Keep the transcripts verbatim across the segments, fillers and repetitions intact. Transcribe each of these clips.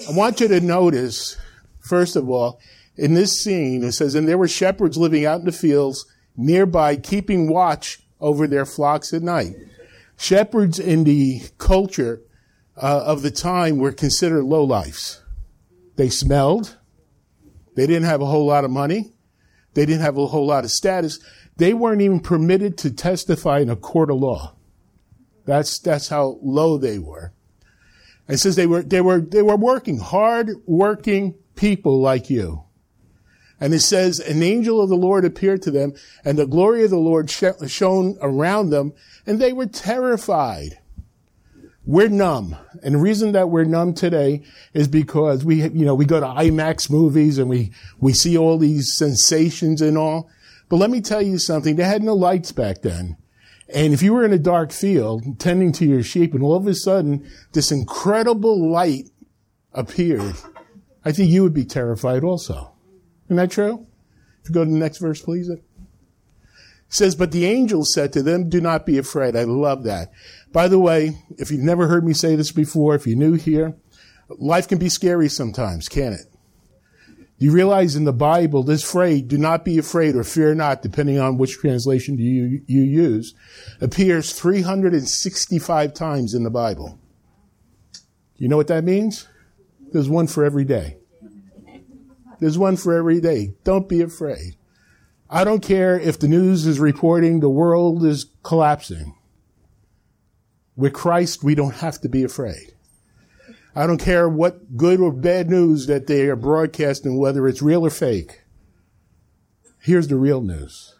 I want you to notice, first of all, in this scene, it says, and there were shepherds living out in the fields nearby, keeping watch over their flocks at night. Shepherds in the culture uh, of the time were considered lowlifes. They smelled. They didn't have a whole lot of money. They didn't have a whole lot of status. They weren't even permitted to testify in a court of law. That's that's how low they were. It says they were they were they were working, hard working people like you. And it says, an angel of the Lord appeared to them, and the glory of the Lord sh- shone around them, and they were terrified. We're numb. And the reason that we're numb today is because we, you know, we go to IMAX movies and we, we see all these sensations and all. But let me tell you something. They had no lights back then. And if you were in a dark field tending to your sheep and all of a sudden this incredible light appeared, I think you would be terrified also. Isn't that true? If you go to the next verse, please. It says, but the angel said to them, do not be afraid. I love that. By the way, if you've never heard me say this before, if you're new here, life can be scary sometimes, can't it? You realize in the Bible, this phrase, do not be afraid or fear not, depending on which translation you, you use, appears three hundred sixty-five times in the Bible. You know what that means? There's one for every day. There's one for every day. Don't be afraid. I don't care if the news is reporting the world is collapsing. With Christ, we don't have to be afraid. I don't care what good or bad news that they are broadcasting, whether it's real or fake. Here's the real news.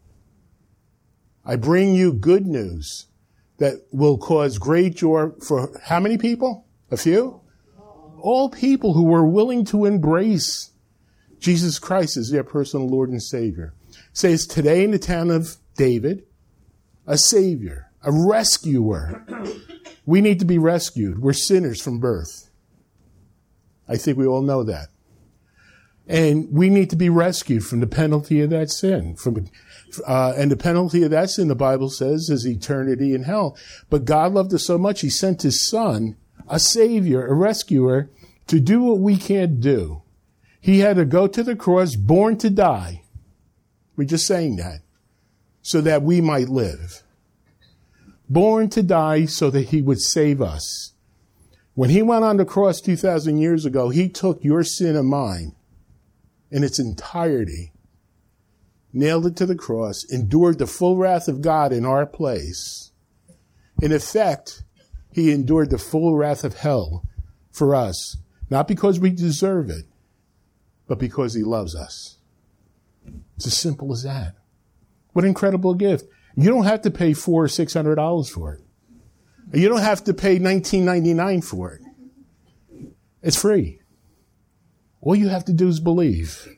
I bring you good news that will cause great joy for how many people? A few? All people who are willing to embrace Jesus Christ as their personal Lord and Savior. It says today in the town of David, a Savior, a rescuer. We need to be rescued. We're sinners from birth. I think we all know that. And we need to be rescued from the penalty of that sin. From, uh, and the penalty of that sin, the Bible says, is eternity in hell. But God loved us so much, He sent His Son, a Savior, a rescuer, to do what we can't do. He had to go to the cross, born to die. We're just saying that. So that we might live. Born to die so that He would save us. When He went on the cross two thousand years ago, He took your sin and mine in its entirety, nailed it to the cross, endured the full wrath of God in our place. In effect, He endured the full wrath of hell for us, not because we deserve it, but because He loves us. It's as simple as that. What an incredible gift. You don't have to pay four or six hundred dollars for it. You don't have to pay nineteen ninety-nine for it. It's free. All you have to do is believe.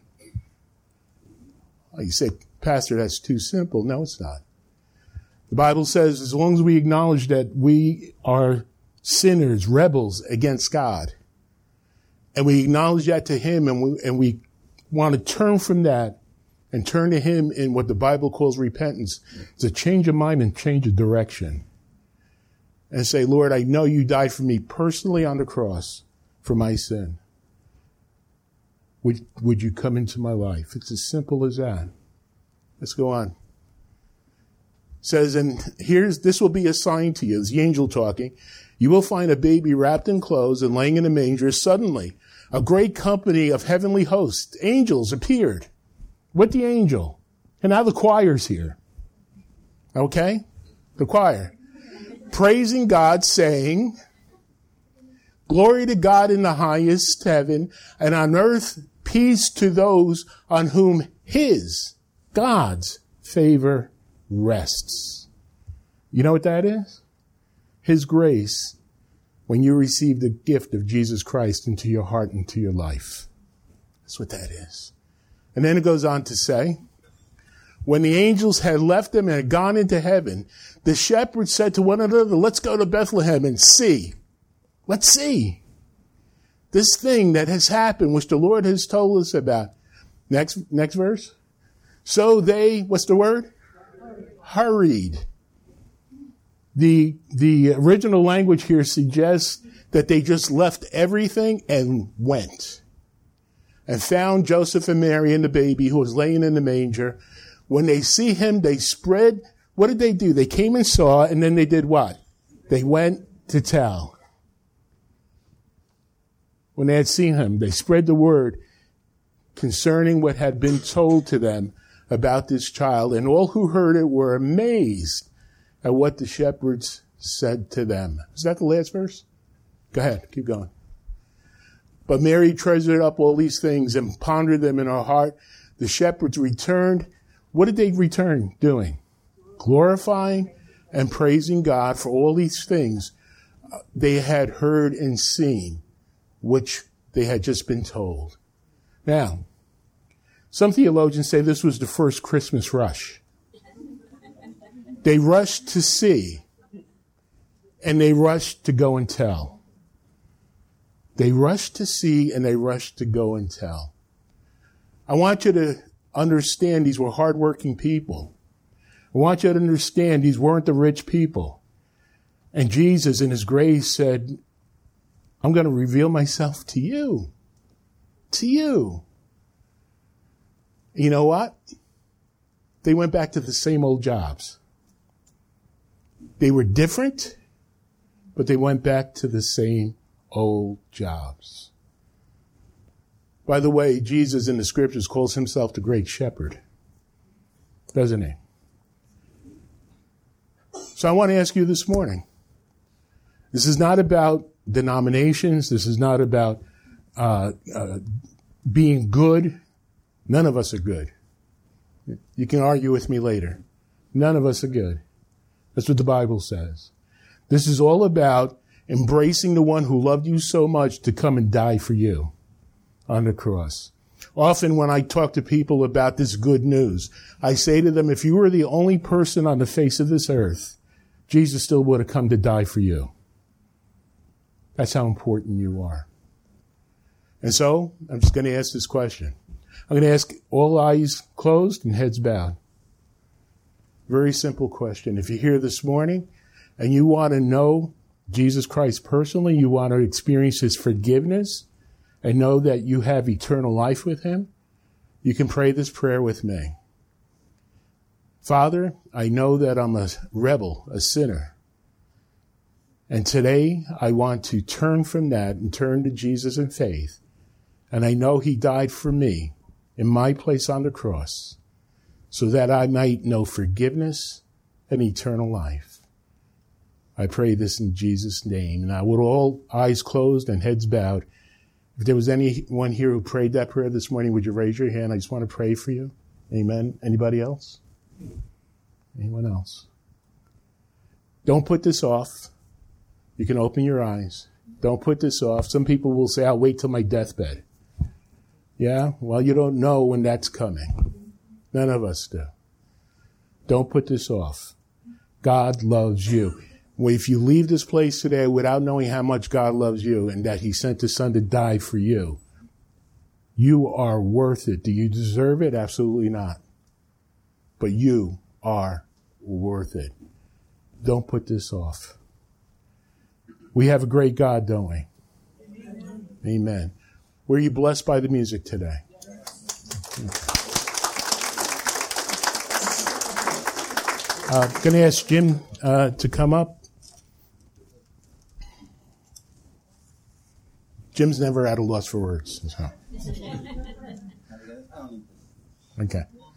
You say, Pastor, that's too simple. No, it's not. The Bible says as long as we acknowledge that we are sinners, rebels against God, and we acknowledge that to Him, and we, and we want to turn from that and turn to Him in what the Bible calls repentance. It's a change of mind and change of direction. And say, Lord, I know You died for me personally on the cross for my sin. Would, would You come into my life? It's as simple as that. Let's go on. It says, and here's, this will be a sign to you. It's the angel talking. You will find a baby wrapped in clothes and laying in a manger. Suddenly, a great company of heavenly hosts, angels, appeared with the angel. And now the choir's here. Okay? The choir. Praising God, saying, glory to God in the highest heaven, and on earth peace to those on whom His, God's, favor rests. You know what that is? His grace when you receive the gift of Jesus Christ into your heart, into your life. That's what that is. And then it goes on to say, when the angels had left them and had gone into heaven, the shepherds said to one another, let's go to Bethlehem and see. Let's see. This thing that has happened, which the Lord has told us about. Next, next verse. So they, what's the word? Hurried. The, the original language here suggests that they just left everything and went and found Joseph and Mary and the baby who was laying in the manger. When they see him, they spread. What did they do? They came and saw, and then they did what? They went to tell. When they had seen him, they spread the word concerning what had been told to them about this child, and all who heard it were amazed at what the shepherds said to them. Is that the last verse? Go ahead, keep going. But Mary treasured up all these things and pondered them in her heart. The shepherds returned. What did they return doing? Glorifying and praising God for all these things they had heard and seen, which they had just been told. Now, some theologians say this was the first Christmas rush. They rushed to see, and they rushed to go and tell. They rushed to see, and they rushed to go and tell. I want you to understand these were hardworking people. I want you to understand these weren't the rich people. And Jesus, in his grace, said, I'm going to reveal myself to you. To you. You know what? They went back to the same old jobs. They were different, but they went back to the same old jobs. By the way, Jesus in the scriptures calls himself the great shepherd, doesn't he? So I want to ask you this morning, this is not about denominations. This is not about uh, uh, being good. None of us are good. You can argue with me later. None of us are good. That's what the Bible says. This is all about embracing the one who loved you so much to come and die for you on the cross. Often when I talk to people about this good news, I say to them, if you were the only person on the face of this earth, Jesus still would have come to die for you. That's how important you are. And so, I'm just going to ask this question. I'm going to ask all eyes closed and heads bowed. Very simple question. If you're here this morning and you want to know Jesus Christ personally, you want to experience his forgiveness and know that you have eternal life with him, you can pray this prayer with me. Father, I know that I'm a rebel, a sinner. And today I want to turn from that and turn to Jesus in faith. And I know he died for me in my place on the cross so that I might know forgiveness and eternal life. I pray this in Jesus' name. Now, with all eyes closed and heads bowed, if there was anyone here who prayed that prayer this morning, would you raise your hand? I just want to pray for you. Amen. Anybody else? Anyone else? Don't put this off. You can open your eyes. Don't put this off. Some people will say, I'll wait till my deathbed. Yeah? Well, you don't know when that's coming. None of us do. Don't put this off. God loves you. If you leave this place today without knowing how much God loves you and that he sent his son to die for you, you are worth it. Do you deserve it? Absolutely not. But you are worth it. Don't put this off. We have a great God, don't we? Amen. Amen. Were you blessed by the music today? I'm uh, going to ask Jim uh, to come up. Jim's never at a loss for words. So. Okay.